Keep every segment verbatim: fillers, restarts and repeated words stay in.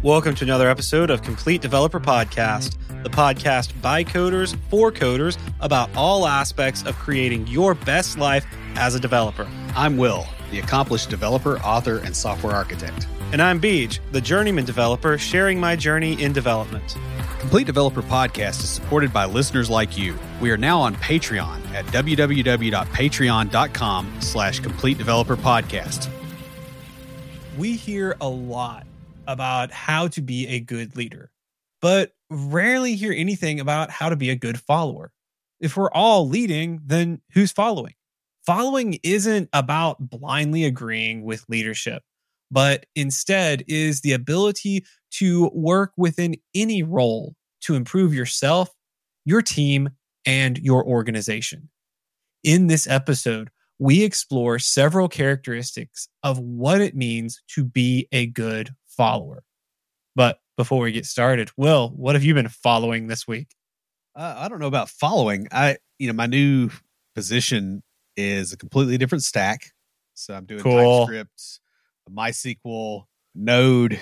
Welcome to another episode of Complete Developer Podcast, the podcast by coders for coders about all aspects of creating your best life as a developer. I'm Will, the accomplished developer, author, and software architect. And I'm Beej, the journeyman developer sharing my journey in development. Complete Developer Podcast is supported by listeners like you. We are now on Patreon at www.patreon.com slash Complete Developer Podcast. We hear a lot about how to be a good leader, but rarely hear anything about how to be a good follower. If we're all leading, then who's following? Following isn't about blindly agreeing with leadership, but instead is the ability to work within any role to improve yourself, your team, and your organization. In this episode, we explore several characteristics of what it means to be a good follower. But before we get started, Will, what have you been following this week? Uh, I don't know about following. I, you know, my new position is a completely different stack. So I'm doing Cool. TypeScript, MySQL, Node,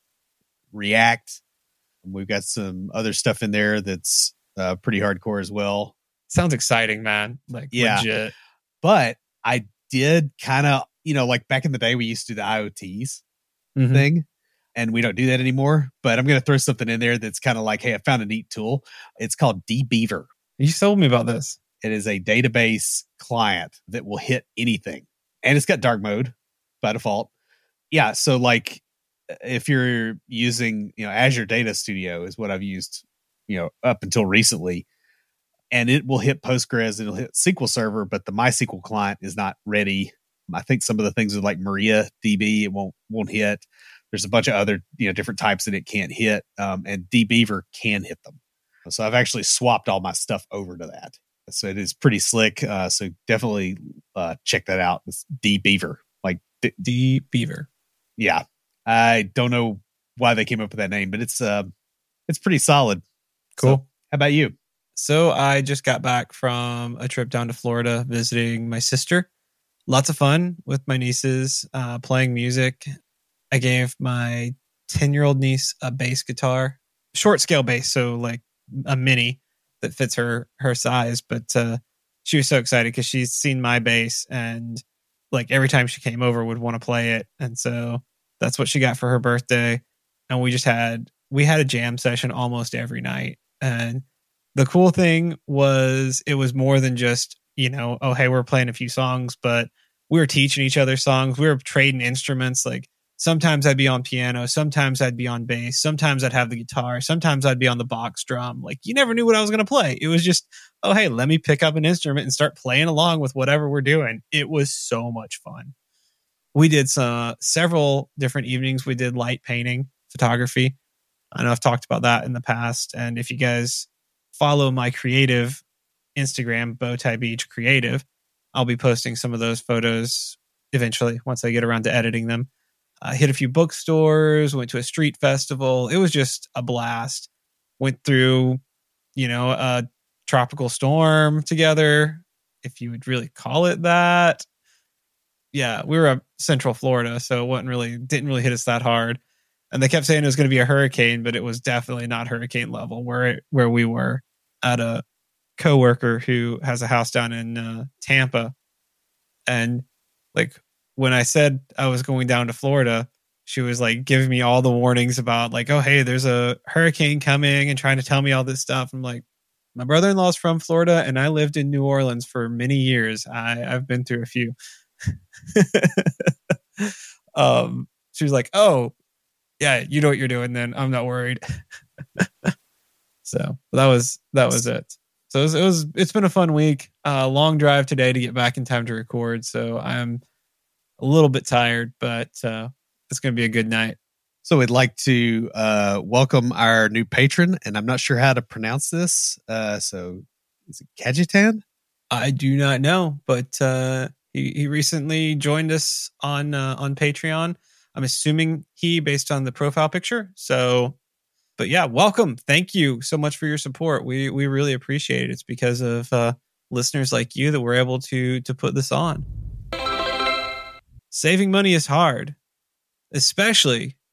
React. And we've got some other stuff in there that's uh, pretty hardcore as well. Sounds exciting, man. Like, yeah. legit. But I did kind of, you know, like back in the day, we used to do the I O Ts Mhm. thing. And we don't do that anymore, but I'm going to throw something in there that's kind of like, hey, I found a neat tool. It's called dbeaver. You told me about this. It is a database client that will hit anything. And it's got dark mode by default. Yeah. So like if you're using, you know, Azure Data Studio is what I've used, you know, up until recently. And it will hit Postgres, it'll hit S Q L Server, but the MySQL client is not ready. I think some of the things with like MariaDB, it won't won't hit. There's a bunch of other, you know, different types that it can't hit, um, and dbeaver can hit them. So I've actually swapped all my stuff over to that. So it is pretty slick. Uh, so definitely uh, check that out. It's dbeaver, like D- dbeaver. Yeah, I don't know why they came up with that name, but it's uh, it's pretty solid. Cool. So, how about you? So I just got back from a trip down to Florida visiting my sister. Lots of fun with my nieces, uh, playing music. I gave my ten-year-old niece a bass guitar, short scale bass, so like a mini that fits her her size. But uh, she was so excited because she's seen my bass, and like every time she came over would want to play it. And so that's what she got for her birthday. And we just had we had a jam session almost every night. And the cool thing was it was more than just, you know, oh, hey, we're playing a few songs, but we were teaching each other songs. We were trading instruments. Like sometimes I'd be on piano. Sometimes I'd be on bass. Sometimes I'd have the guitar. Sometimes I'd be on the box drum. Like you never knew what I was going to play. It was just, oh, hey, let me pick up an instrument and start playing along with whatever we're doing. It was so much fun. We did some, several different evenings. We did light painting, photography. I know I've talked about that in the past. And if you guys follow my creative Instagram, Bowtie Beach Creative, I'll be posting some of those photos eventually once I get around to editing them. I hit a few bookstores, went to a street festival. It was just a blast. Went through, you know, a tropical storm together, if you would really call it that. Yeah, we were up Central Florida, so it wasn't really didn't really hit us that hard. And they kept saying it was going to be a hurricane, but it was definitely not hurricane level where it, where we were. At a coworker who has a house down in uh, Tampa, and like when I said I was going down to Florida, she was like giving me all the warnings about like, oh hey, there's a hurricane coming, and trying to tell me all this stuff. I'm like, my brother-in-law is from Florida, and I lived in New Orleans for many years. I, I've been through a few. um, she was like, oh yeah, you know what you're doing. Then I'm not worried. So that was that was it. So it was, it was it's been a fun week. Uh, long drive today to get back in time to record. So I'm a little bit tired, but uh, it's going to be a good night. So we'd like to uh, welcome our new patron, and I'm not sure how to pronounce this. Uh, so is it Kajitan? I do not know, but uh, he he recently joined us on uh, on Patreon. I'm assuming he based on the profile picture. So. But yeah, welcome. Thank you so much for your support. We we really appreciate it. It's because of uh, listeners like you that we're able to to put this on. Saving money is hard, especially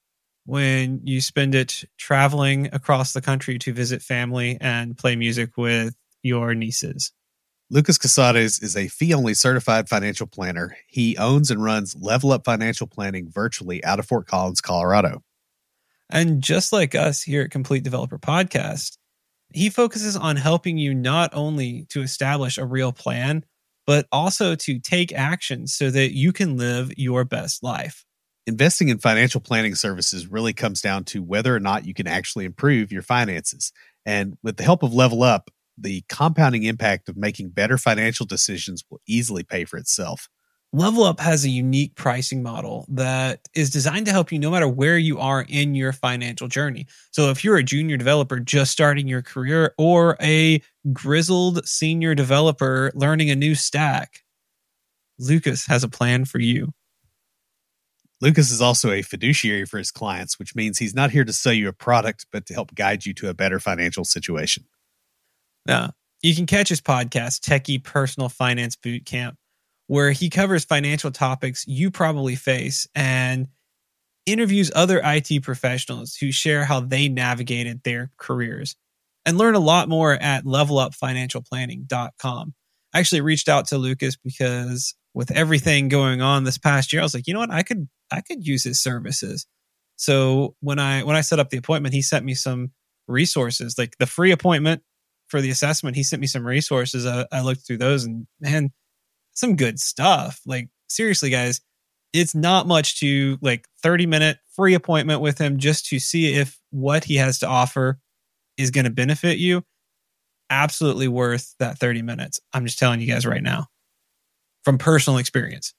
when you spend it traveling across the country to visit family and play music with your nieces. Lucas Casades is a fee-only certified financial planner. He owns and runs Level Up Financial Planning virtually out of Fort Collins, Colorado. And just like us here at Complete Developer Podcast, he focuses on helping you not only to establish a real plan, but also to take action so that you can live your best life. Investing in financial planning services really comes down to whether or not you can actually improve your finances. And with the help of Level Up, the compounding impact of making better financial decisions will easily pay for itself. Level Up has a unique pricing model that is designed to help you no matter where you are in your financial journey. So if you're a junior developer just starting your career or a grizzled senior developer learning a new stack, Lucas has a plan for you. Lucas is also a fiduciary for his clients, which means he's not here to sell you a product, but to help guide you to a better financial situation. Now, you can catch his podcast, Techie Personal Finance Bootcamp, where he covers financial topics you probably face and interviews other I T professionals who share how they navigated their careers. And learn a lot more at level up financial planning dot com. I actually reached out to Lucas because with everything going on this past year, I was like, you know what, I could I could use his services. So when I when I set up the appointment, he sent me some resources, like the free appointment for the assessment. He sent me some resources. I, I looked through those and man, some good stuff. Like seriously, guys, it's not much to like thirty minute free appointment with him just to see if what he has to offer is going to benefit you. Absolutely worth that thirty minutes. I'm just telling you guys right now from personal experience.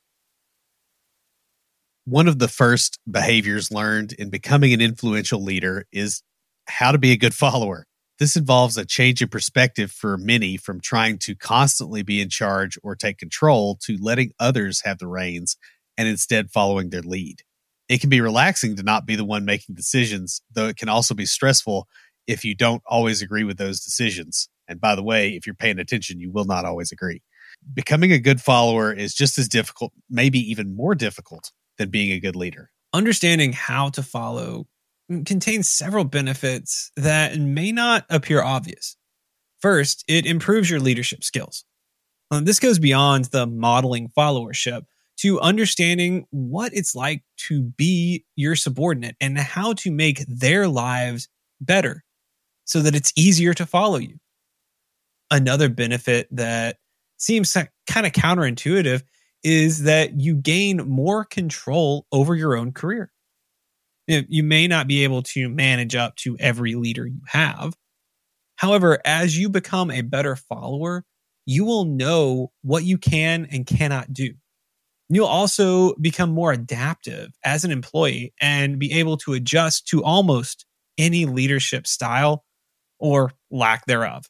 One of the first behaviors learned in becoming an influential leader is how to be a good follower. This involves a change in perspective for many from trying to constantly be in charge or take control to letting others have the reins and instead following their lead. It can be relaxing to not be the one making decisions, though it can also be stressful if you don't always agree with those decisions. And by the way, if you're paying attention, you will not always agree. Becoming a good follower is just as difficult, maybe even more difficult than being a good leader. Understanding how to follow contains several benefits that may not appear obvious. First, it improves your leadership skills. Uh, this goes beyond the modeling followership to understanding what it's like to be your subordinate and how to make their lives better so that it's easier to follow you. Another benefit that seems kind of counterintuitive is that you gain more control over your own career. You may not be able to manage up to every leader you have. However, as you become a better follower, you will know what you can and cannot do. You'll also become more adaptive as an employee and be able to adjust to almost any leadership style or lack thereof.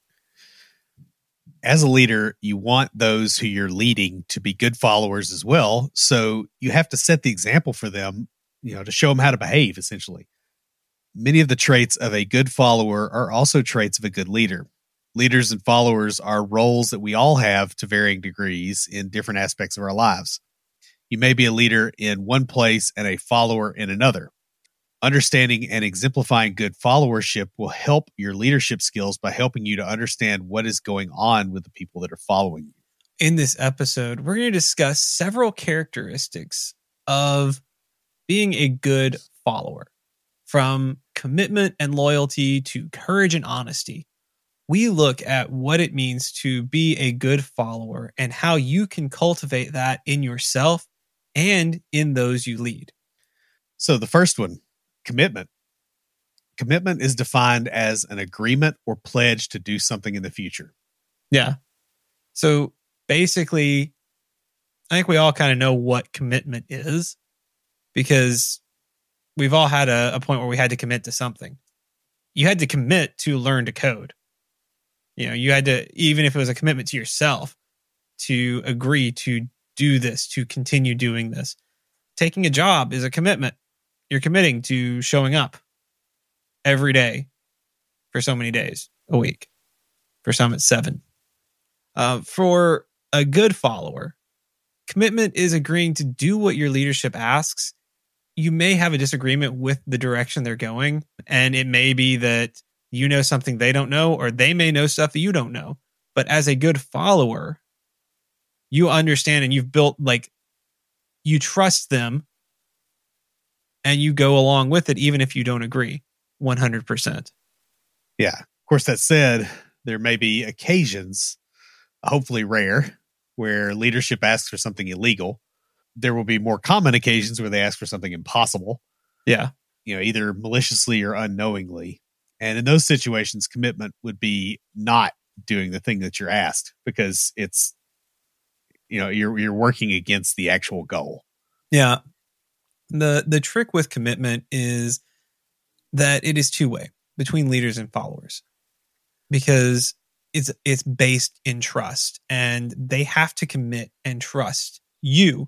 As a leader, you want those who you're leading to be good followers as well. So you have to set the example for them, you know, to show them how to behave, essentially. Many of the traits of a good follower are also traits of a good leader. Leaders and followers are roles that we all have to varying degrees in different aspects of our lives. You may be a leader in one place and a follower in another. Understanding and exemplifying good followership will help your leadership skills by helping you to understand what is going on with the people that are following you. In this episode, we're going to discuss several characteristics of being a good follower, from commitment and loyalty to courage and honesty. We look at what it means to be a good follower and how you can cultivate that in yourself and in those you lead. So the first one, commitment. Commitment is defined as an agreement or pledge to do something in the future. Yeah. So basically, I think we all kind of know what commitment is because we've all had a, a point where we had to commit to something. You had to commit to learn to code. You know, you had to, even if it was a commitment to yourself, to agree to do this, to continue doing this. Taking a job is a commitment. You're committing to showing up every day for so many days a week. For some, it's seven. Uh, for a good follower, commitment is agreeing to do what your leadership asks, you may have a disagreement with the direction they're going. And it may be that you know something they don't know, or they may know stuff that you don't know. But as a good follower, you understand and you've built, like, you trust them and you go along with it, even if you don't agree one hundred percent. Yeah. Of course, that said, there may be occasions, hopefully rare, where leadership asks for something illegal. There will be more common occasions where they ask for something impossible. Yeah. You know, either maliciously or unknowingly. And in those situations, commitment would be not doing the thing that you're asked, because it's, you know, you're you're working against the actual goal. Yeah. The the trick with commitment is that it is two-way between leaders and followers, because it's it's based in trust, and they have to commit and trust you.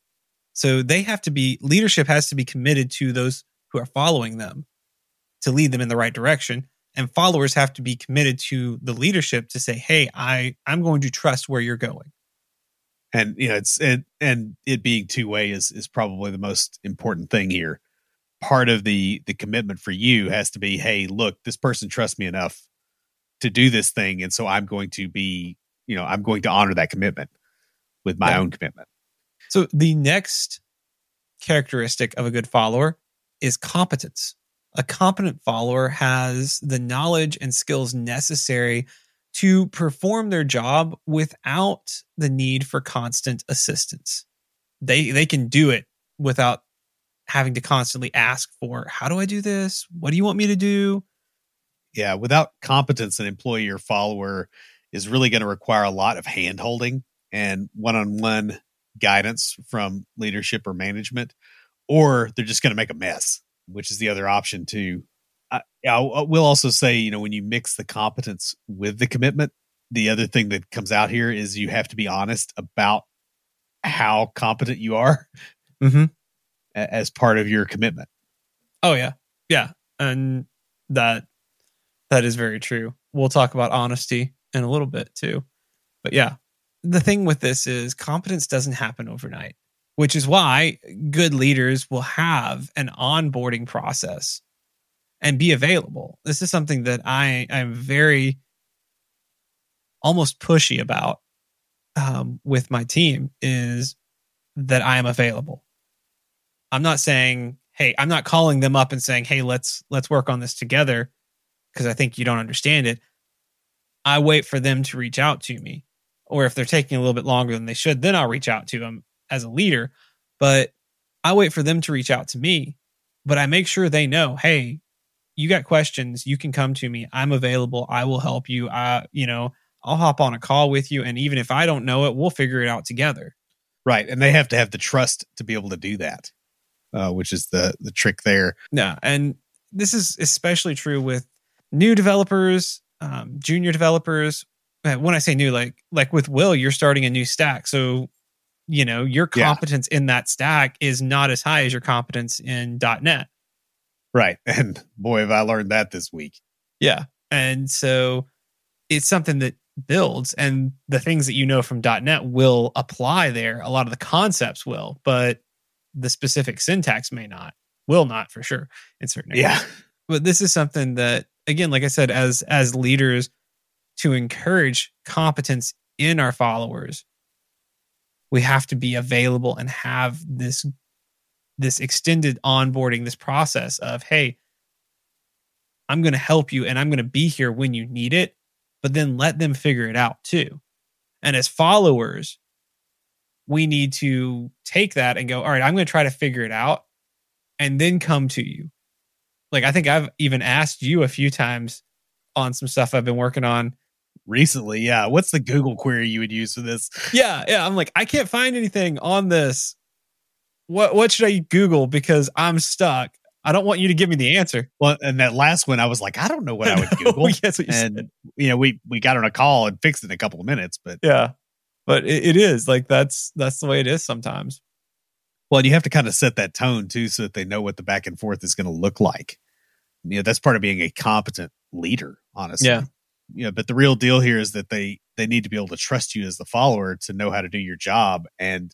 So they have to be, leadership has to be committed to those who are following them to lead them in the right direction. And followers have to be committed to the leadership to say, hey, I, I'm going to trust where you're going. And, you know, it's, and, and it being two way is, is probably the most important thing here. Part of the, the commitment for you has to be, hey, look, this person trusts me enough to do this thing. And so I'm going to be, you know, I'm going to honor that commitment with my Yeah. own commitment. So the next characteristic of a good follower is competence. A competent follower has the knowledge and skills necessary to perform their job without the need for constant assistance. They they can do it without having to constantly ask for, how do I do this? What do you want me to do? Yeah, without competence, an employee or follower is really going to require a lot of hand-holding and one-on-one guidance from leadership or management, or they're just going to make a mess, which is the other option too. I, I will also say, you know, when you mix the competence with the commitment, the other thing that comes out here is you have to be honest about how competent you are Mm-hmm. as part of your commitment. Oh yeah. Yeah. And that, that is very true. We'll talk about honesty in a little bit too. But yeah, the thing with this is competence doesn't happen overnight, which is why good leaders will have an onboarding process and be available. This is something that I am very almost pushy about um, with my team, is that I am available. I'm not saying, hey, I'm not calling them up and saying, hey, let's let's work on this together, because I think you don't understand it. I wait for them to reach out to me. Or if they're taking a little bit longer than they should, then I'll reach out to them as a leader. But I wait for them to reach out to me. But I make sure they know, hey, you got questions, you can come to me. I'm available. I will help you. I, you know, I'll hop on a call with you. And even if I don't know it, we'll figure it out together. Right. And they have to have the trust to be able to do that, uh, which is the the trick there. Yeah. And this is especially true with new developers, um, junior developers. When I say new, like like with Will, you're starting a new stack. So, you know, your competence yeah. in that stack is not as high as your competence in .NET. Right. And boy, have I learned that this week. Yeah. And so it's something that builds, and the things that you know from .NET will apply there. A lot of the concepts will, but the specific syntax may not, will not for sure in certain areas. Yeah. But this is something that, again, like I said, as as leaders, to encourage competence in our followers, we have to be available and have this this extended onboarding, this process of, hey, I'm going to help you and I'm going to be here when you need it, but then let them figure it out too. And as followers, we need to take that and go, all right, I'm going to try to figure it out and then come to you. Like, I think I've even asked you a few times on some stuff I've been working on recently. Yeah. What's the Google query you would use for this? Yeah. Yeah. I'm like, I can't find anything on this. What, what should I Google? Because I'm stuck. I don't want you to give me the answer. Well, and that last one, I was like, I don't know what I would Google. That's what you and, said. you know, we, we got on a call and fixed it in a couple of minutes, but yeah, but it, it is like, that's, that's the way it is sometimes. Well, you have to kind of set that tone too, so that they know what the back and forth is going to look like. You know, that's part of being a competent leader, honestly. Yeah. You know, but the real deal here is that they, they need to be able to trust you as the follower to know how to do your job. And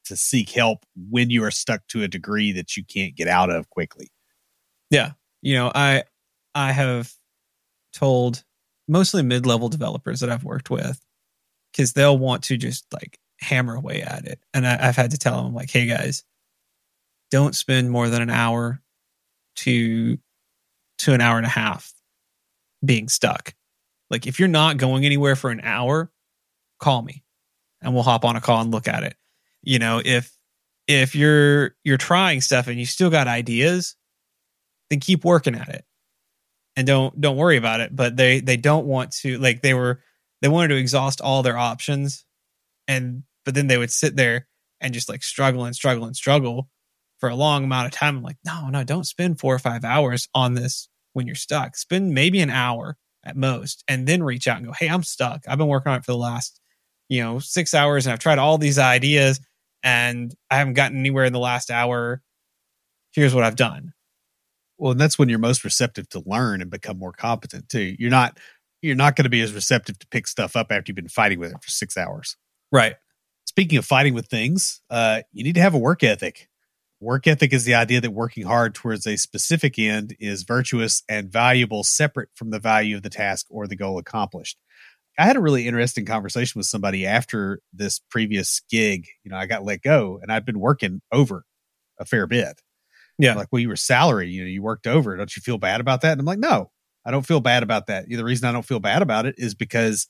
to seek help when you are stuck to a degree that you can't get out of quickly. Yeah. You know, I I have told mostly mid-level developers that I've worked with, because they'll want to just like hammer away at it. And I, I've had to tell them like, hey guys, don't spend more than an hour to to an hour and a half being stuck. Like if you're not going anywhere for an hour, call me and we'll hop on a call and look at it. You know, if if you're you're trying stuff and you still got ideas, then keep working at it. And don't don't worry about it. But they they don't want to, like they were they wanted to exhaust all their options, and but then they would sit there and just like struggle and struggle and struggle for a long amount of time. I'm like, no, no, don't spend four or five hours on this when you're stuck. Spend maybe an hour at most, and then reach out and go, hey, I'm stuck. I've been working on it for the last, you know, six hours and I've tried all these ideas and I haven't gotten anywhere in the last hour. Here's what I've done. Well, and that's when you're most receptive to learn and become more competent too. You're not you're not going to be as receptive to pick stuff up after you've been fighting with it for six hours. Right. Speaking of fighting with things, uh, you need to have a work ethic. Work ethic is the idea that working hard towards a specific end is virtuous and valuable, separate from the value of the task or the goal accomplished. I had a really interesting conversation with somebody after this previous gig. You know, I got let go and I'd been working over a fair bit. Yeah. Like, well, you were salary, you know, you worked over. Don't you feel bad about that? And I'm like, no, I don't feel bad about that. The reason I don't feel bad about it is because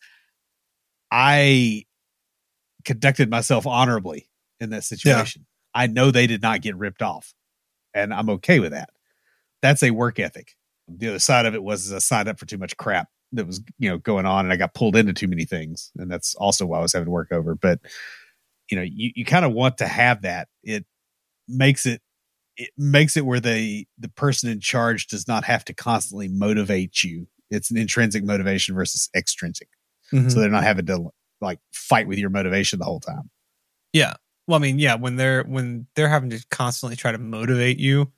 I conducted myself honorably in that situation. Yeah. I know they did not get ripped off, and I'm okay with that. That's a work ethic. The other side of it was I signed up for too much crap that was, you know, going on, and I got pulled into too many things. And that's also why I was having to work over. But, you know, you, you kind of want to have that. It makes it, it makes it where the, the person in charge does not have to constantly motivate you. It's an intrinsic motivation versus extrinsic. Mm-hmm. So they're not having to like fight with your motivation the whole time. Yeah. Well, I mean, yeah, when they're, when they're having to constantly try to motivate you.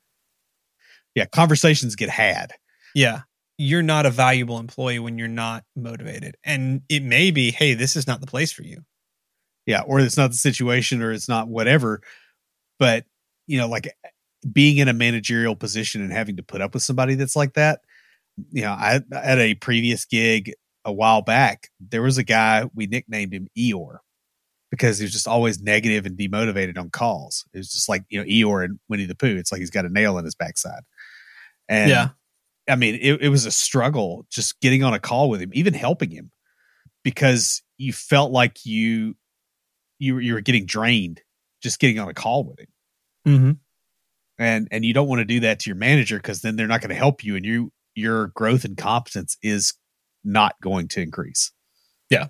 Yeah. Conversations get had. Yeah. You're not a valuable employee when you're not motivated. And it may be, hey, this is not the place for you. Yeah. Or it's not the situation, or it's not whatever. But, you know, like being in a managerial position and having to put up with somebody that's like that. You know, I at a previous gig a while back, there was a guy, we nicknamed him Eeyore, because he was just always negative and demotivated on calls. It was just like, you know, Eeyore and Winnie the Pooh. It's like he's got a nail in his backside. And yeah. I mean, it, it was a struggle just getting on a call with him, even helping him, because you felt like you you, you were getting drained just getting on a call with him. Mm-hmm. And and you don't want to do that to your manager, because then they're not going to help you, and you your growth and competence is not going to increase. Yeah,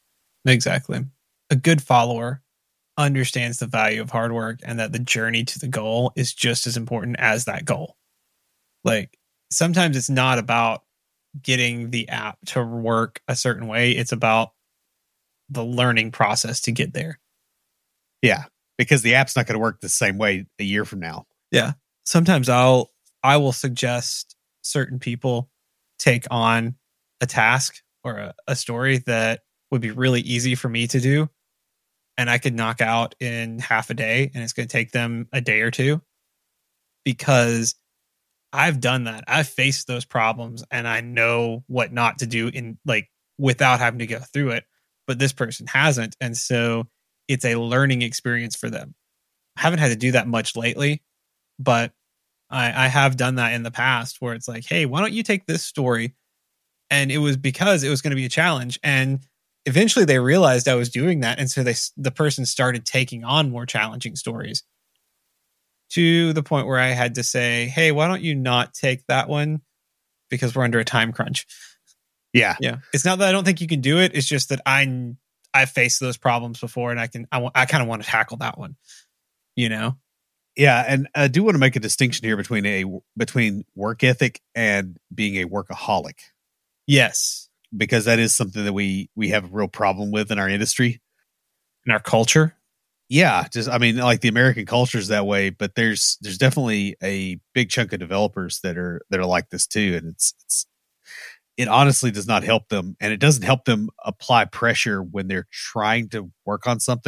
exactly. A good follower understands the value of hard work, and that the journey to the goal is just as important as that goal. Like, sometimes it's not about getting the app to work a certain way. It's about the learning process to get there. Yeah, because the app's not going to work the same way a year from now. Yeah. Sometimes I'll, I will suggest certain people take on a task or a, a story that would be really easy for me to do, and I could knock out in half a day, and it's going to take them a day or two, because I've done that. I've faced those problems, and I know what not to do in like without having to go through it, but this person hasn't. And so it's a learning experience for them. I haven't had to do that much lately, but I, I have done that in the past, where it's like, hey, why don't you take this story? And it was because it was going to be a challenge. And eventually they realized I was doing that. And so they, the person started taking on more challenging stories, to the point where I had to say, hey, why don't you not take that one? Because we're under a time crunch. Yeah. Yeah. It's not that I don't think you can do it. It's just that I, I've faced those problems before, and I can, I, I kind of want to tackle that one, you know? Yeah. And I do want to make a distinction here between a, between work ethic and being a workaholic. Yes. Because that is something that we, we have a real problem with in our industry. In our culture. Yeah. Just, I mean, like the American culture is that way, but there's, there's definitely a big chunk of developers that are, that are like this too. And it's, it's, it honestly does not help them. And it doesn't help them apply pressure when they're trying to work on something.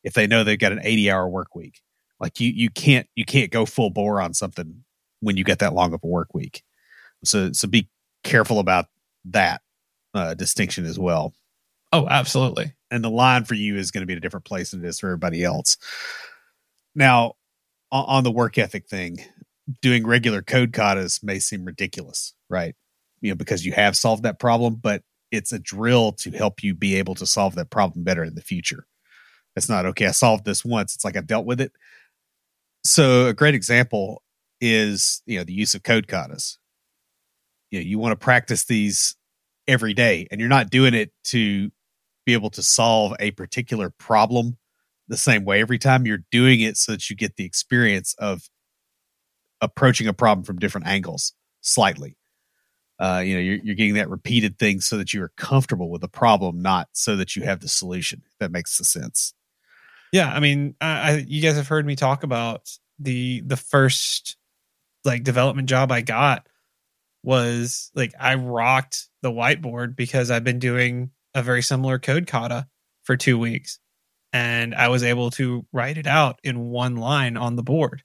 if they know they've got an eighty hour work week. Like you, you can't, you can't go full bore on something when you get that long of a work week. So, so be careful about that uh, distinction as well. Oh, absolutely. And the line for you is going to be at a different place than it is for everybody else. Now, on, on the work ethic thing, doing regular code katas may seem ridiculous, right? You know, because you have solved that problem, but it's a drill to help you be able to solve that problem better in the future. It's not, okay, I solved this once. It's like I dealt with it. So a great example is, you know, the use of code katas. You know, you want to practice these every day, and you're not doing it to be able to solve a particular problem the same way every time. You're doing it so that you get the experience of approaching a problem from different angles slightly. Uh, you know, you're, you're getting that repeated thing so that you are comfortable with the problem, not so that you have the solution. If that makes sense. Yeah, I mean, I, I you guys have heard me talk about the the first like development job I got was like I rocked the whiteboard because I've been doing a very similar code kata for two weeks, and I was able to write it out in one line on the board.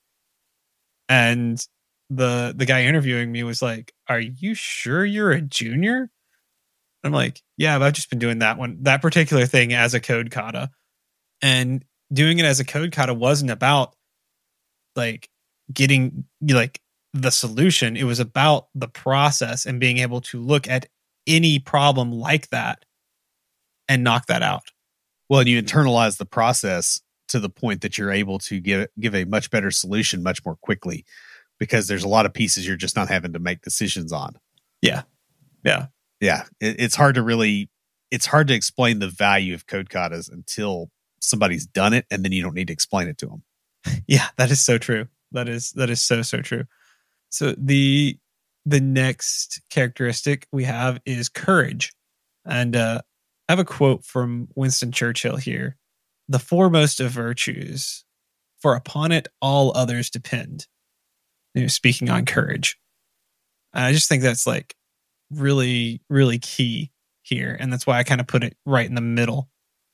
And the the guy interviewing me was like, "Are you sure you're a junior?" I'm like, "Yeah, but I've just been doing that one, that particular thing as a code kata." And doing it as a code kata wasn't about like getting like the solution. It was about the process and being able to look at any problem like that and knock that out. Well, and you internalize the process to the point that you're able to give give a much better solution much more quickly, because there's a lot of pieces you're just not having to make decisions on. Yeah. Yeah. Yeah. It, it's hard to really, it's hard to explain the value of code katas until somebody's done it, and then you don't need to explain it to them. Yeah, that is so true. That is, that is so, so true. So the, the next characteristic we have is courage. And uh, I have a quote from Winston Churchill here. "The foremost of virtues, for upon it all others depend." You know, speaking on courage. And I just think that's like really, really key here. And that's why I kind of put it right in the middle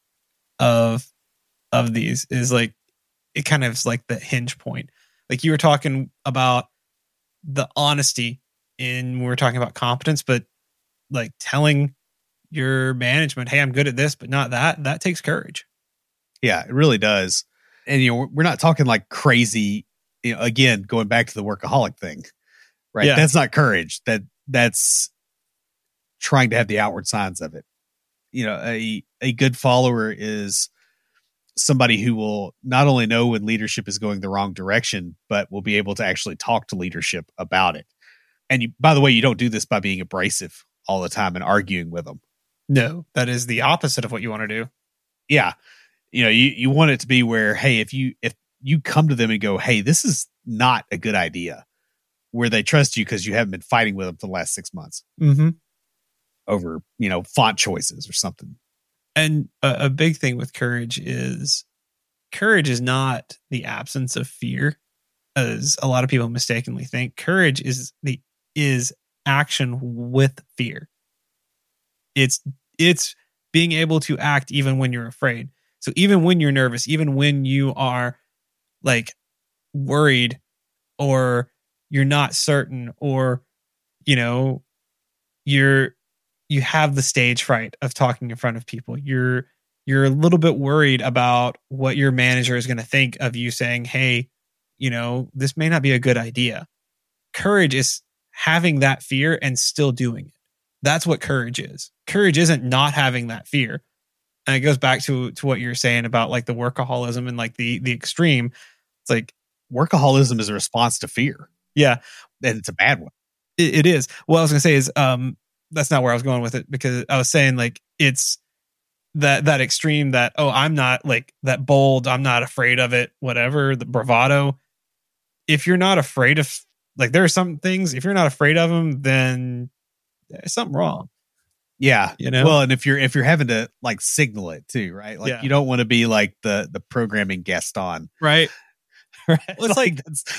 of of these, is like it kind of is like the hinge point. Like you were talking about the honesty in, we were talking about competence, but like telling your management, "Hey, I'm good at this, but not that," that takes courage. Yeah, it really does. And, you know, we're not talking like crazy, you know, again, going back to the workaholic thing, right? Yeah. That's not courage. That that's trying to have the outward signs of it. You know, a, a good follower is somebody who will not only know when leadership is going the wrong direction, but will be able to actually talk to leadership about it. And you, by the way, you don't do this by being abrasive all the time and arguing with them. No, that is the opposite of what you want to do. Yeah. You know, you, you want it to be where, hey, if you, if you come to them and go, "Hey, this is not a good idea," where they trust you because you haven't been fighting with them for the last six months Mm-hmm. over, you know, font choices or something. And a, a big thing with courage is courage is not the absence of fear, as a lot of people mistakenly think. Courage is the is action with fear. It's it's being able to act even when you're afraid. So even when you're nervous, even when you are like worried, or you're not certain, or you know, you're you have the stage fright of talking in front of people. You're you're a little bit worried about what your manager is going to think of you saying, "Hey, you know, this may not be a good idea." Courage is having that fear and still doing it. That's what courage is. Courage isn't not having that fear. And it goes back to to what you're saying about like the workaholism and like the the extreme. It's like workaholism is a response to fear. Yeah. And it's a bad one. It, it is. What I was going to say is, um, that's not where I was going with it, because I was saying like it's that that extreme that, oh, I'm not like that bold, I'm not afraid of it, whatever, the bravado. If you're not afraid of, like, there are some things, if you're not afraid of them, then there's something wrong. Yeah. You know? Well, and if you're if you're having to like signal it too, right? Like Yeah. you don't want to be like the the programming guest on. Right. Right. Well, it's like, that's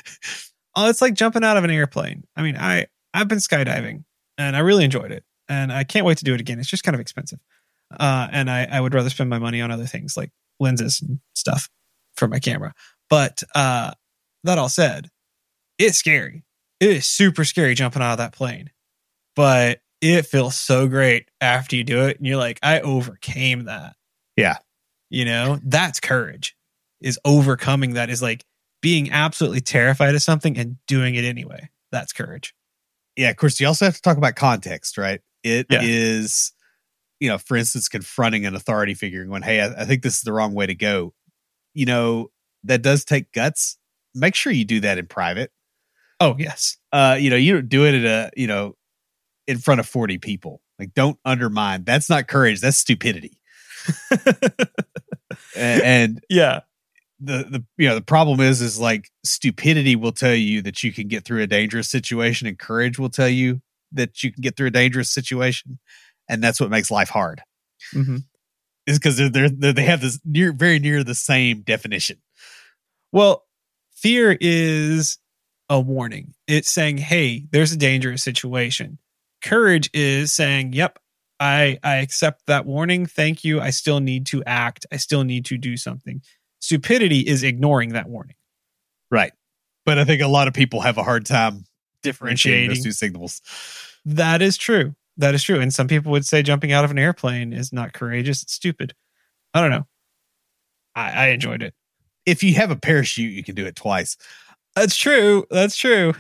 oh, it's like jumping out of an airplane. I mean, I I've been skydiving and I really enjoyed it, and I can't wait to do it again. It's just kind of expensive. Uh, and I, I would rather spend my money on other things like lenses and stuff for my camera. But uh, that all said, it's scary. It is super scary jumping out of that plane. But it feels so great after you do it. And you're like, I overcame that. Yeah. You know, that's courage, is overcoming that, is like being absolutely terrified of something and doing it anyway. That's courage. Yeah. Of course, you also have to talk about context, right? It Yeah. is, you know, for instance, confronting an authority figure and going, hey, I, I think this is the wrong way to go. You know, that does take guts. Make sure you do that in private. Oh, yes. Uh, you know, you don't do it at a, you know, in front of forty people. Like, don't undermine. That's not courage. That's stupidity. and, and yeah, the, the, you know, the problem is, is like stupidity will tell you that you can get through a dangerous situation, and courage will tell you that you can get through a dangerous situation. And that's what makes life hard. Mm-hmm. Is because they're, they're, they're, they have this near, very near the same definition. Well, fear is a warning. It's saying, hey, there's a dangerous situation. Courage is saying, yep, I, I accept that warning. Thank you. I still need to act. I still need to do something. Stupidity is ignoring that warning. Right. But I think a lot of people have a hard time differentiating those two signals. That is true. That is true. And some people would say jumping out of an airplane is not courageous. It's stupid. I don't know. I, I enjoyed it. If you have a parachute, you can do it twice. That's true. That's true.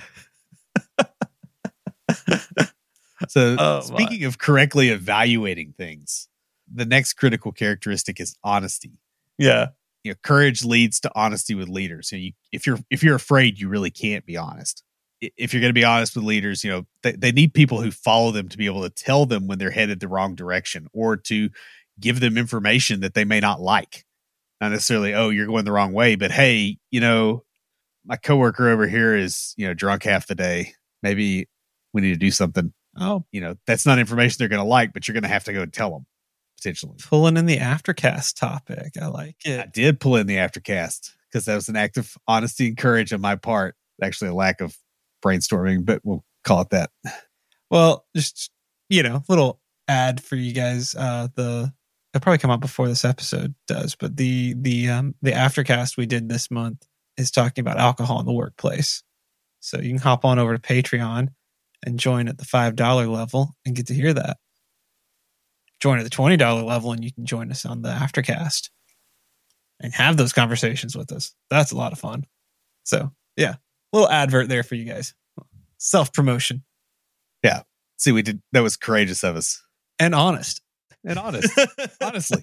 So oh, speaking my. of correctly evaluating things, the next critical characteristic is honesty. Yeah. You know, courage leads to honesty with leaders. You know, you, if you're if you're afraid, you really can't be honest. If you're going to be honest with leaders, you know, they, they need people who follow them to be able to tell them when they're headed the wrong direction, or to give them information that they may not like. Not necessarily, oh, you're going the wrong way, but hey, you know, my coworker over here is, you know, drunk half the day. Maybe we need to do something. Oh, you know, that's not information they're going to like, but you're going to have to go and tell them, potentially. Pulling in the aftercast topic. I like it. I did pull in the aftercast because that was an act of honesty and courage on my part. Actually, a lack of brainstorming, but we'll call it that. Well, just, you know, little ad for you guys. Uh, the it'll probably come out before this episode does, but the the um the aftercast we did this month is talking about alcohol in the workplace. So you can hop on over to Patreon and join at the five dollar level and get to hear that. Join at the twenty dollar level and you can join us on the aftercast and have those conversations with us. That's a lot of fun. So yeah, little advert there for you guys. Self-promotion. Yeah. See, we did, that was courageous of us. And honest. And honest. Honestly.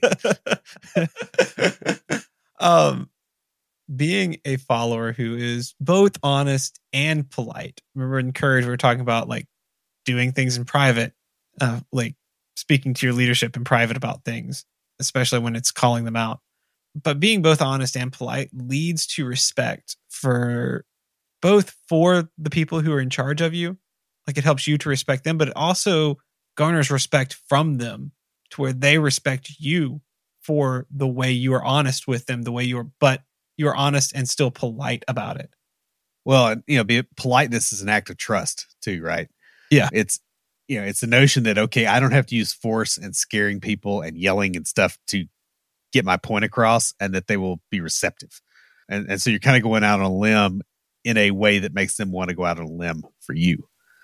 um, being a follower who is both honest and polite. Remember in Courage, we were talking about like doing things in private, uh, like speaking to your leadership in private about things, especially when it's calling them out. But being both honest and polite leads to respect for both for the people who are in charge of you. Like it helps you to respect them, but it also garners respect from them to where they respect you for the way you are honest with them, the way you are, but you're honest and still polite about it. Well, you know, be, politeness is an act of trust too, right? Yeah. It's, you know, it's the notion that, okay, I don't have to use force and scaring people and yelling and stuff to get my point across, and that they will be receptive. And, and so you're kind of going out on a limb in a way that makes them want to go out on a limb for you.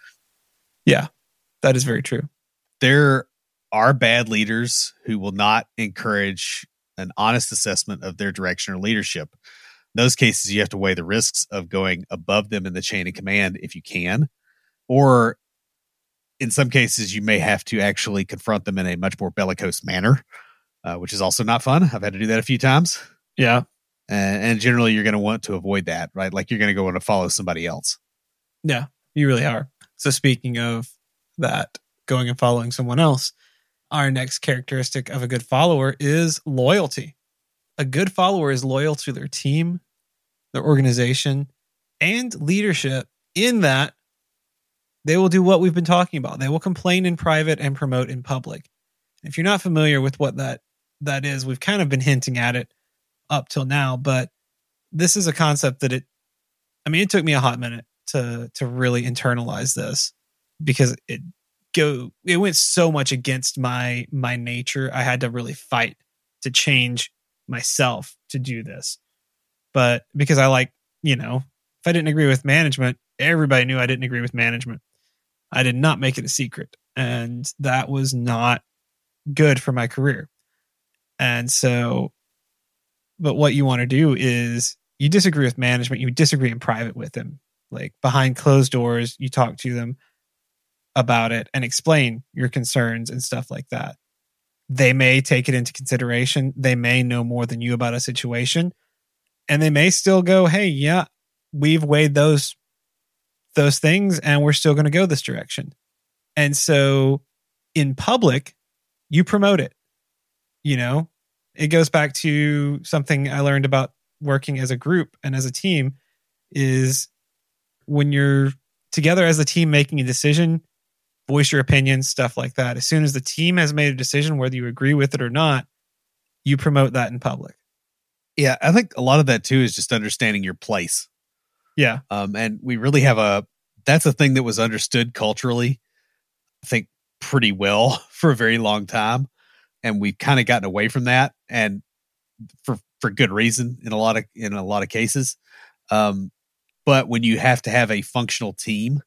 Yeah, that is very true. There are bad leaders who will not encourage an honest assessment of their direction or leadership. In those cases, you have to weigh the risks of going above them in the chain of command if you can, or in some cases, you may have to actually confront them in a much more bellicose manner, uh, which is also not fun. I've had to do that a few times. Yeah. And, and generally, you're going to want to avoid that, right? Like you're going to go want to follow somebody else. Yeah, you really are. So speaking of that, going and following someone else, our next characteristic of a good follower is loyalty. A good follower is loyal to their team, their organization, and leadership, in that they will do what we've been talking about. They will complain in private and promote in public. If you're not familiar with what that that is, we've kind of been hinting at it up till now, but this is a concept that it, I mean, it took me a hot minute to to really internalize this, because it go it went so much against my my nature. I had to really fight to change myself to do this. But because I like, you know, if I didn't agree with management, everybody knew I didn't agree with management. I did not make it a secret. And that was not good for my career. And so, but what you want to do is you disagree with management, you disagree in private with them. Like behind closed doors, you talk to them about it and explain your concerns and stuff like that. They may take it into consideration. They may know more than you about a situation. And they may still go, hey, yeah, we've weighed those those things and we're still going to go this direction. And so in public, you promote it. You know, it goes back to something I learned about working as a group and as a team is when you're together as a team making a decision, voice your opinions, stuff like that. As soon as the team has made a decision, whether you agree with it or not, you promote that in public. Yeah, I think a lot of that too is just understanding your place. Yeah. Um, and we really have a, that's a thing that was understood culturally, I think pretty well for a very long time. And we've kind of gotten away from that and for, for good reason in a lot of, in a lot of cases. Um, but when you have to have a functional team,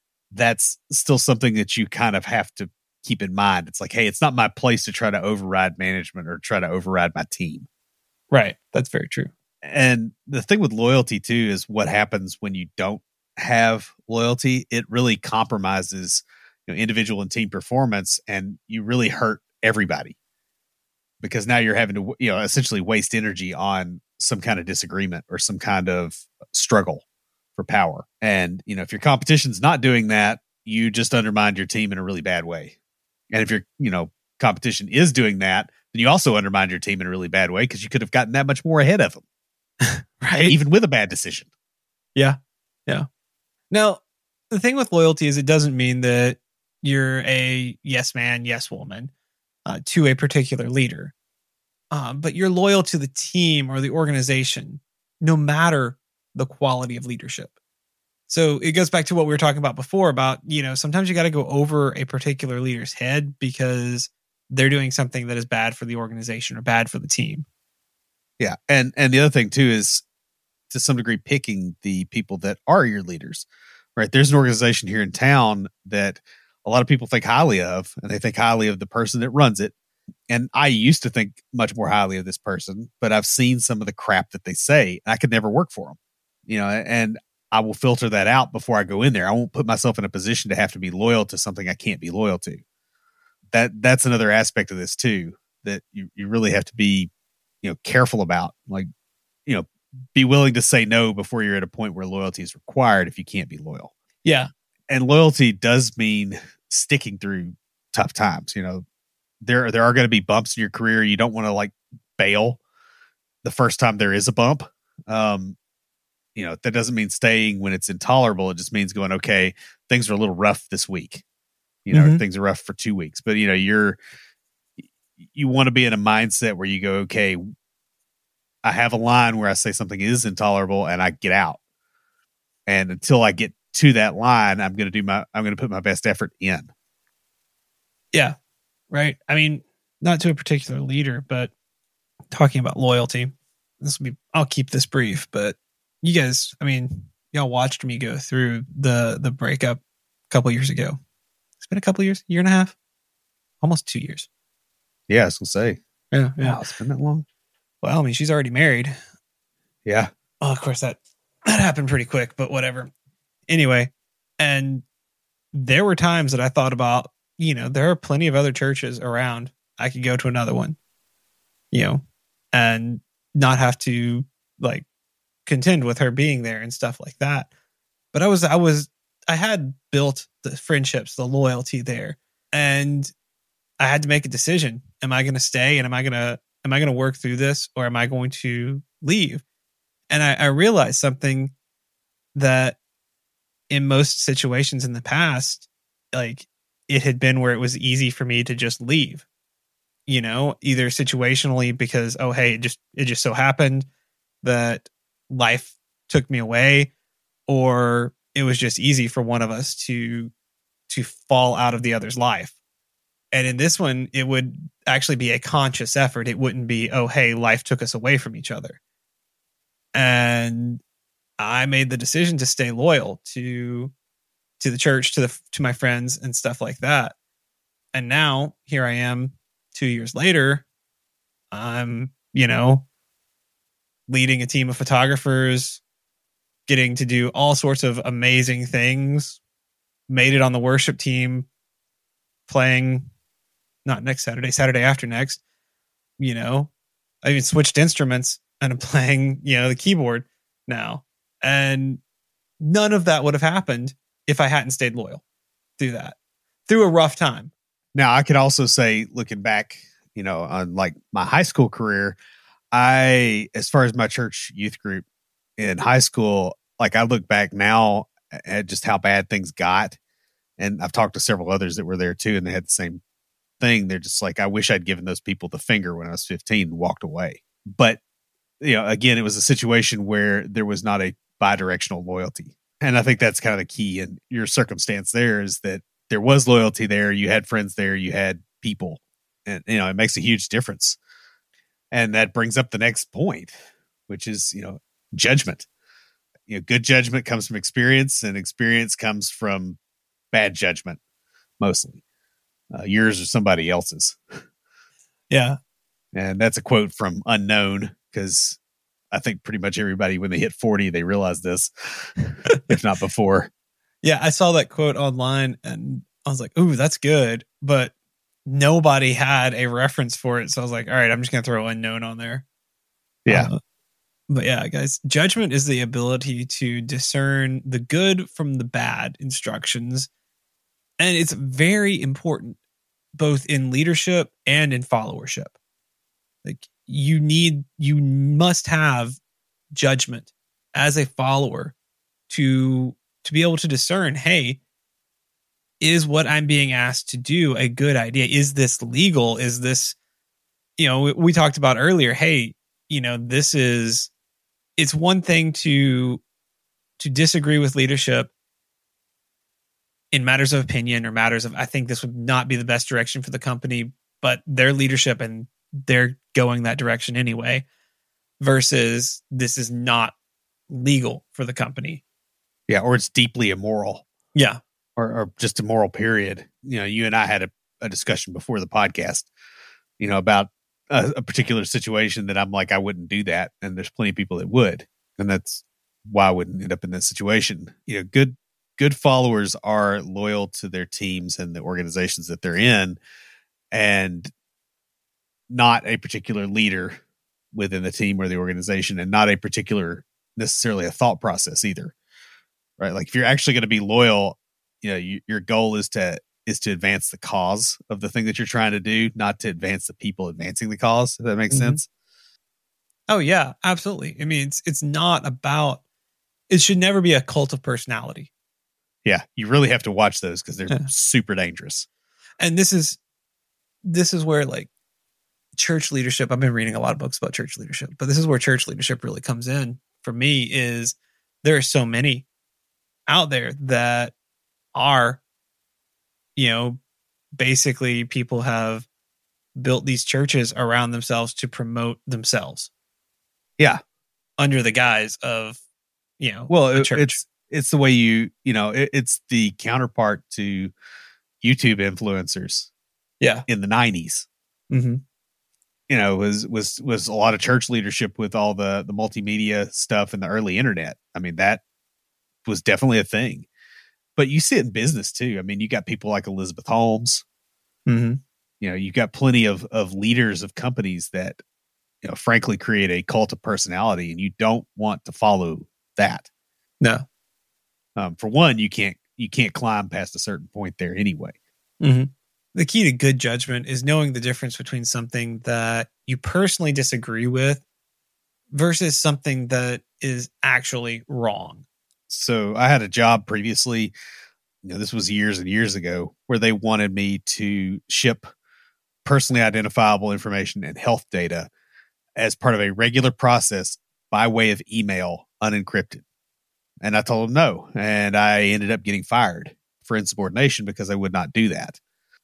that's still something that you kind of have to keep in mind. It's like, hey, it's not my place to try to override management or try to override my team. Right. That's very true. And the thing with loyalty too is what happens when you don't have loyalty. It really compromises, you know, individual and team performance, and you really hurt everybody because now you're having to, you know, essentially waste energy on some kind of disagreement or some kind of struggle for power. And, you know, if your competition's not doing that, you just undermine your team in a really bad way. And if your, you know, competition is doing that, then you also undermine your team in a really bad way because you could have gotten that much more ahead of them. Right. Even with a bad decision. Yeah. Yeah. Now, the thing with loyalty is it doesn't mean that you're a yes man, yes woman uh, to a particular leader. Um, but you're loyal to the team or the organization, no matter the quality of leadership. So it goes back to what we were talking about before about, you know, sometimes you got to go over a particular leader's head because they're doing something that is bad for the organization or bad for the team. Yeah. And, and the other thing too is to some degree picking the people that are your leaders, right? There's an organization here in town that a lot of people think highly of, and they think highly of the person that runs it. And I used to think much more highly of this person, but I've seen some of the crap that they say. And I could never work for them, you know, and I will filter that out before I go in there. I won't put myself in a position to have to be loyal to something I can't be loyal to. That that's another aspect of this too, that you, you really have to be, you know, careful about, like, you know, be willing to say no before you're at a point where loyalty is required if you can't be loyal. Yeah. And loyalty does mean sticking through tough times. You know, there, there are going to be bumps in your career. You don't want to like bail the first time there is a bump. Um, you know, that doesn't mean staying when it's intolerable. It just means going, okay, things are a little rough this week. You know, mm-hmm. Things are rough for two weeks, but you know, you're, you want to be in a mindset where you go, okay, I have a line where I say something is intolerable and I get out. And until I get to that line, I'm going to do my, I'm going to put my best effort in. Yeah. Right. I mean, not to a particular leader, but talking about loyalty, this will be, I'll keep this brief, but you guys, I mean, y'all watched me go through the, the breakup a couple years ago. It's been a couple years, year and a half, almost two years. Yeah, I was gonna say. Yeah, yeah. Wow, it's been that long. Well, I mean, she's already married. Yeah. Oh, of course that that happened pretty quick, but whatever. Anyway, and there were times that I thought about, you know, there are plenty of other churches around. I could go to another one, you know, and not have to like contend with her being there and stuff like that. But I was, I was, I had built the friendships, the loyalty there, and I had to make a decision. Am I going to stay and am I going to, am I going to work through this or am I going to leave? And I, I realized something that in most situations in the past, like it had been where it was easy for me to just leave, you know, either situationally because, oh, hey, it just, it just so happened that life took me away, or it was just easy for one of us to, to fall out of the other's life. And in this one, it would actually be a conscious effort. It wouldn't be, oh, hey, life took us away from each other. And I made the decision to stay loyal to to the church, to the to my friends and stuff like that. And now here I am two years later. I'm, you know, leading a team of photographers, getting to do all sorts of amazing things, made it on the worship team, playing not next Saturday, Saturday after next, you know, I even switched instruments and I'm playing, you know, the keyboard now. And none of that would have happened if I hadn't stayed loyal through that, through a rough time. Now, I could also say, looking back, you know, on like my high school career, I, as far as my church youth group in high school, like I look back now at just how bad things got. And I've talked to several others that were there too, and they had the same thing. They're just like, I wish I'd given those people the finger when I was fifteen and walked away. But, you know, again, it was a situation where there was not a bi-directional loyalty. And I think that's kind of the key in your circumstance there, is that there was loyalty there. You had friends there, you had people, and, you know, it makes a huge difference. And that brings up the next point, which is, you know, judgment. You know, good judgment comes from experience, and experience comes from bad judgment, mostly. Uh, yours or somebody else's. Yeah. And that's a quote from Unknown, because I think pretty much everybody, when they hit forty, they realize this, if not before. Yeah, I saw that quote online and I was like, ooh, that's good. But nobody had a reference for it. So I was like, all right, I'm just going to throw Unknown on there. Yeah. Uh, but yeah, guys, judgment is the ability to discern the good from the bad instructions. And it's very important both in leadership and in followership. Like you need, you must have judgment as a follower to, to be able to discern, hey, is what I'm being asked to do a good idea? Is this legal? Is this, you know, we, we talked about earlier, hey, you know, this is, it's one thing to, to disagree with leadership in matters of opinion or matters of, I think this would not be the best direction for the company, but their leadership and they're going that direction anyway, versus this is not legal for the company. Yeah. Or it's deeply immoral. Yeah. Or, or just immoral, period. You know, you and I had a, a discussion before the podcast, you know, about a, a particular situation that I'm like, I wouldn't do that. And there's plenty of people that would. And that's why I wouldn't end up in that situation. You know, good, good followers are loyal to their teams and the organizations that they're in, and not a particular leader within the team or the organization, and not a particular necessarily a thought process either. Right. Like if you're actually going to be loyal, you know, you, your goal is to, is to advance the cause of the thing that you're trying to do, not to advance the people advancing the cause. If that makes mm-hmm. sense. Oh yeah, absolutely. I mean, it's, it's not about, it should never be a cult of personality. Yeah. You really have to watch those because they're yeah. super dangerous. And this is, this is where like church leadership, I've been reading a lot of books about church leadership, but this is where church leadership really comes in for me. Is there are so many out there that are, you know, basically people have built these churches around themselves to promote themselves. Yeah. Under the guise of, you know, well, the church. it's, it's the way you, you know, it, it's the counterpart to YouTube influencers. Yeah. In the nineties. Mm-hmm. You know, was, was, was a lot of church leadership with all the, the multimedia stuff and the early internet. I mean, that was definitely a thing. But you see it in business too. I mean, you got people like Elizabeth Holmes. Mm-hmm. You know, you got plenty of, of leaders of companies that, you know, frankly create a cult of personality, and you don't want to follow that. No. Um, for one, you can't, you can't climb past a certain point there anyway. Mm-hmm. The key to good judgment is knowing the difference between something that you personally disagree with versus something that is actually wrong. So I had a job previously, you know, this was years and years ago, where they wanted me to ship personally identifiable information and health data as part of a regular process by way of email, unencrypted. And I told them no. And I ended up getting fired for insubordination because I would not do that.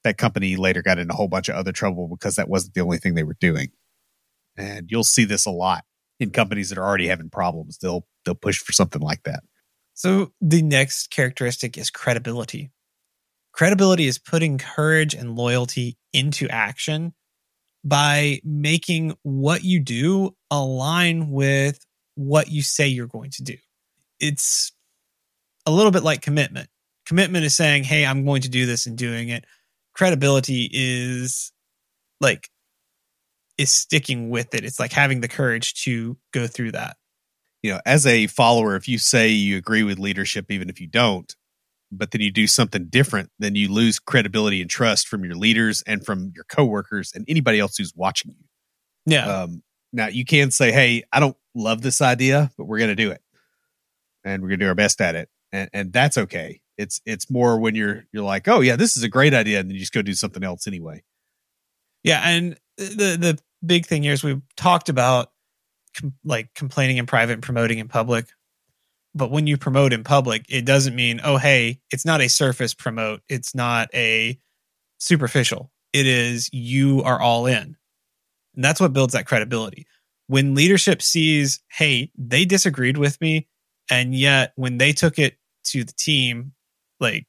that company later got in a whole bunch of other trouble because that wasn't the only thing they were doing. And you'll see this a lot in companies that are already having problems. They'll they'll push for something like that. So the next characteristic is credibility. Credibility is putting courage and loyalty into action by making what you do align with what you say you're going to do. It's a little bit like commitment. Commitment is saying, hey, I'm going to do this and doing it. Credibility is like, is sticking with it. It's like having the courage to go through that. You know, as a follower, if you say you agree with leadership, even if you don't, but then you do something different, then you lose credibility and trust from your leaders and from your coworkers and anybody else who's watching you. Yeah. Um, now you can say, hey, I don't love this idea, but we're going to do it. And we're going to do our best at it. And, and that's okay. It's, it's more when you're, you're like, oh yeah, this is a great idea. And then you just go do something else anyway. Yeah. And the, the big thing here is we've talked about com- like complaining in private and promoting in public. But when you promote in public, it doesn't mean, oh, hey, it's not a surface promote. It's not a superficial. It is you are all in. And that's what builds that credibility. When leadership sees, hey, they disagreed with me, and yet when they took it to the team, like,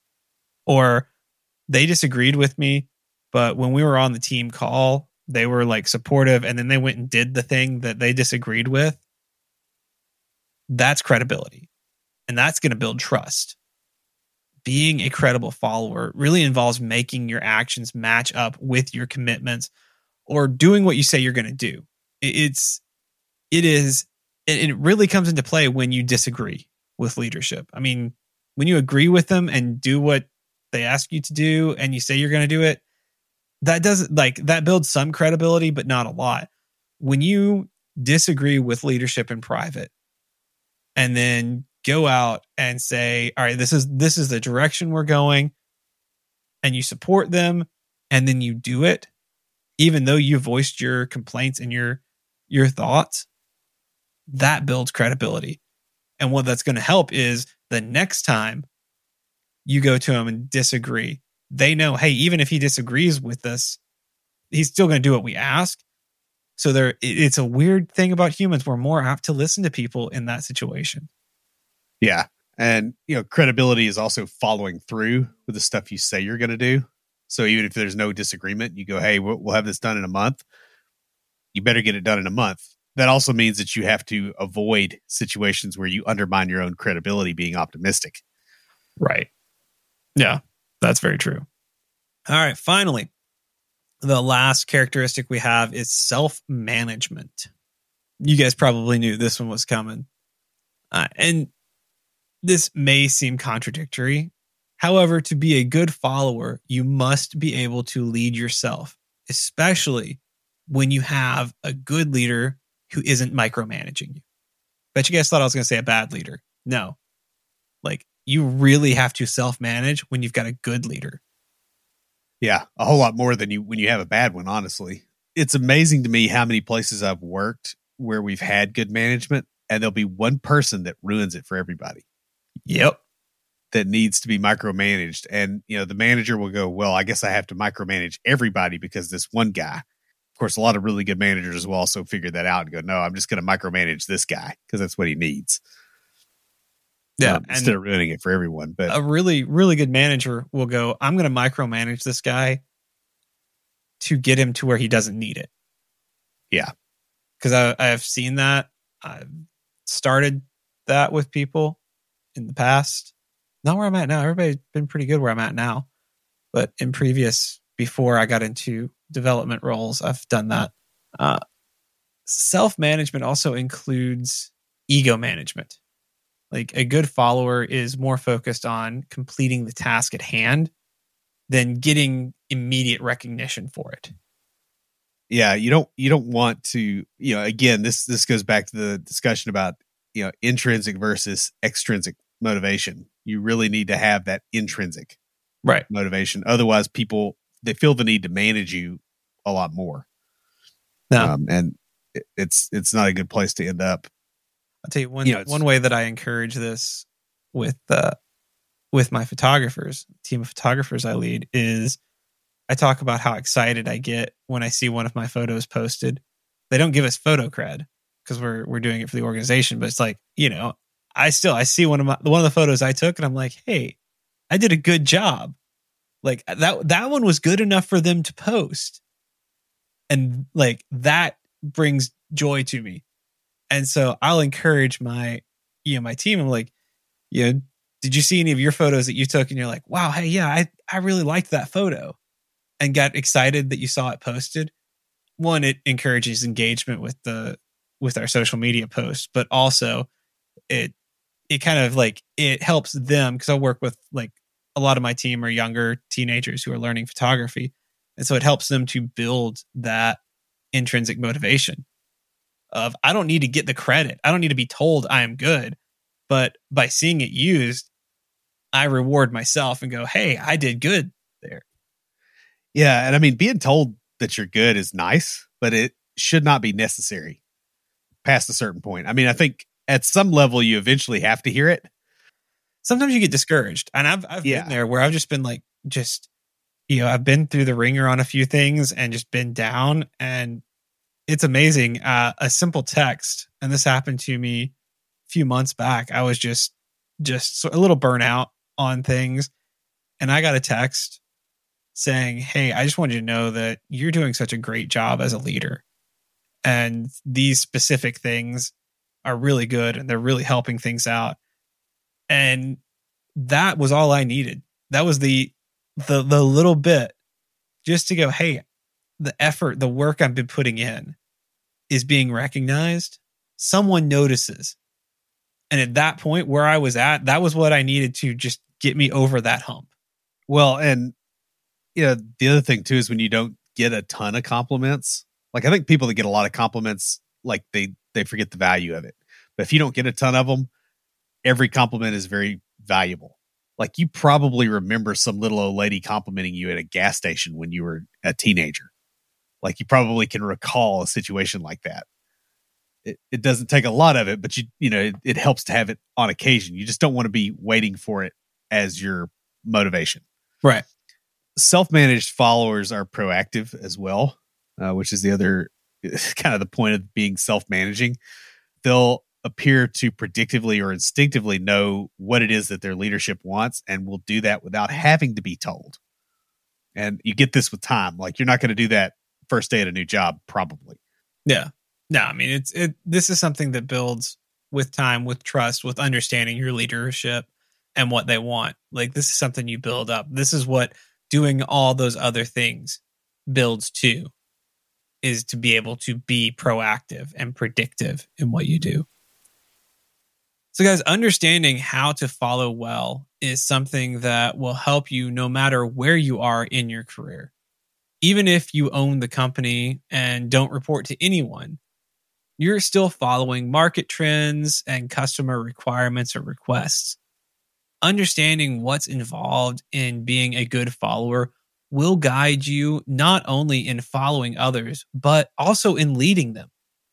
or they disagreed with me, but when we were on the team call, they were like supportive, and then they went and did the thing that they disagreed with. That's credibility. And that's going to build trust. Being a credible follower really involves making your actions match up with your commitments or doing what you say you're going to do. It's, it is, it really comes into play when you disagree with leadership. I mean, when you agree with them and do what they ask you to do and you say you're going to do it, that doesn't like that builds some credibility, but not a lot. When you disagree with leadership in private, and then go out and say, all right, this is this is the direction we're going, and you support them, and then you do it, even though you voiced your complaints and your your thoughts, that builds credibility. And what that's going to help is the next time you go to them and disagree, they know, hey, even if he disagrees with us, he's still going to do what we ask. So there, it's a weird thing about humans. We're more apt to listen to people in that situation. Yeah. And, you know, credibility is also following through with the stuff you say you're going to do. So even if there's no disagreement, you go, hey, we'll, we'll have this done in a month. You better get it done in a month. That also means that you have to avoid situations where you undermine your own credibility being optimistic. Right. Yeah, that's very true. All right. Finally, the last characteristic we have is self-management. You guys probably knew this one was coming. Uh, and this may seem contradictory. However, to be a good follower, you must be able to lead yourself, especially when you have a good leader who isn't micromanaging you. Bet you guys thought I was going to say a bad leader. No. Like, you really have to self-manage when you've got a good leader. Yeah, a whole lot more than you when you have a bad one, honestly. It's amazing to me how many places I've worked where we've had good management and there'll be one person that ruins it for everybody. Yep. That needs to be micromanaged. And, you know, the manager will go, well, I guess I have to micromanage everybody because this one guy. Of course, a lot of really good managers will also figure that out and go, no, I'm just going to micromanage this guy because that's what he needs. Yeah, um, instead of ruining it for everyone. But a really, really good manager will go, I'm going to micromanage this guy to get him to where he doesn't need it. Yeah. Because I, I have seen that. I've started that with people in the past. Not where I'm at now. Everybody's been pretty good where I'm at now. But in previous, before I got into development roles, I've done that. Uh, self-management also includes ego management. Like a good follower is more focused on completing the task at hand than getting immediate recognition for it. Yeah, you don't you don't want to, you know, again, this this goes back to the discussion about, you know, intrinsic versus extrinsic motivation. You really need to have that intrinsic right motivation. Otherwise, people they feel the need to manage you a lot more. No. Um, and it, it's it's not a good place to end up. I'll tell you one You know, one way that I encourage this with uh, with my photographers, team of photographers I lead, is I talk about how excited I get when I see one of my photos posted. They don't give us photo cred because we're we're doing it for the organization, but it's like, you know, I still I see one of my one of the photos I took and I'm like, hey, I did a good job. Like that that one was good enough for them to post. And like that brings joy to me. And so I'll encourage my, you know, my team. I'm like, you know, did you see any of your photos that you took? And you're like, wow, hey, yeah, I, I really liked that photo and got excited that you saw it posted. One, it encourages engagement with the, with our social media posts, but also it, it kind of like, it helps them because I work with like a lot of my team are younger teenagers who are learning photography. And so it helps them to build that intrinsic motivation of, I don't need to get the credit. I don't need to be told I am good. But by seeing it used, I reward myself and go, hey, I did good there. Yeah. And I mean, being told that you're good is nice, but it should not be necessary past a certain point. I mean, I think at some level you eventually have to hear it. Sometimes you get discouraged. And I've, I've yeah. been there where I've just been like, just, you know, I've been through the ringer on a few things and just been down, and it's amazing. Uh, a simple text, and this happened to me a few months back. I was just, just a little burnout on things, and I got a text saying, "Hey, I just wanted you to know that you're doing such a great job as a leader, and these specific things are really good, and they're really helping things out." And that was all I needed. That was the the the little bit just to go, hey, the effort, the work I've been putting in is being recognized. Someone notices. And at that point where I was at, that was what I needed to just get me over that hump. Well, and you know, the other thing too is when you don't get a ton of compliments, like I think people that get a lot of compliments, like they, they forget the value of it. But if you don't get a ton of them, every compliment is very valuable. Like you probably remember some little old lady complimenting you at a gas station when you were a teenager. Like you probably can recall a situation like that. It, it doesn't take a lot of it, but you you know, it, it helps to have it on occasion. You just don't want to be waiting for it as your motivation. Right. Self-managed followers are proactive as well, uh, which is the other kind of the point of being self-managing. They'll appear to predictively or instinctively know what it is that their leadership wants and will do that without having to be told. And you get this with time. Like you're not going to do that first day at a new job, probably. Yeah. No, I mean, it's, it, this is something that builds with time, with trust, with understanding your leadership and what they want. Like this is something you build up. This is what doing all those other things builds to, is to be able to be proactive and predictive in what you do. So guys, understanding how to follow well is something that will help you no matter where you are in your career. Even if you own the company and don't report to anyone, you're still following market trends and customer requirements or requests. Understanding what's involved in being a good follower will guide you not only in following others, but also in leading them.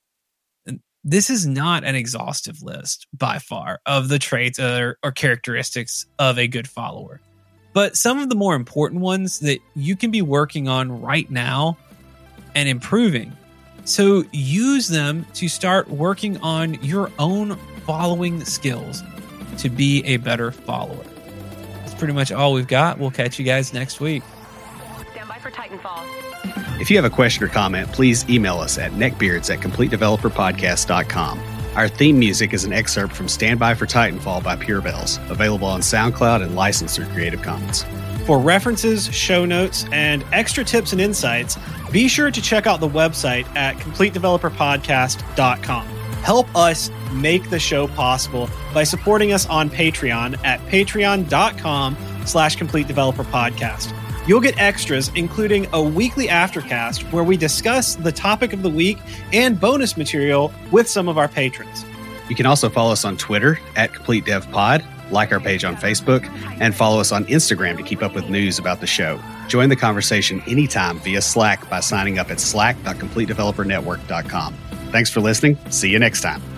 This is not an exhaustive list by far of the traits or, or characteristics of a good follower, but some of the more important ones that you can be working on right now and improving. So use them to start working on your own following skills to be a better follower. That's pretty much all we've got. We'll catch you guys next week. Stand by for Titanfall. If you have a question or comment, please email us at neckbeards at complete developer podcast dot com. Our theme music is an excerpt from Stand By for Titanfall by Pure Bells, available on SoundCloud and licensed through Creative Commons. For references, show notes, and extra tips and insights, be sure to check out the website at complete developer podcast dot com. Help us make the show possible by supporting us on Patreon at patreon dot com slash complete developer podcast. You'll get extras, including a weekly aftercast where we discuss the topic of the week and bonus material with some of our patrons. You can also follow us on Twitter at CompleteDevPod, like our page on Facebook, and follow us on Instagram to keep up with news about the show. Join the conversation anytime via Slack by signing up at slack dot complete developer network dot com. Thanks for listening. See you next time.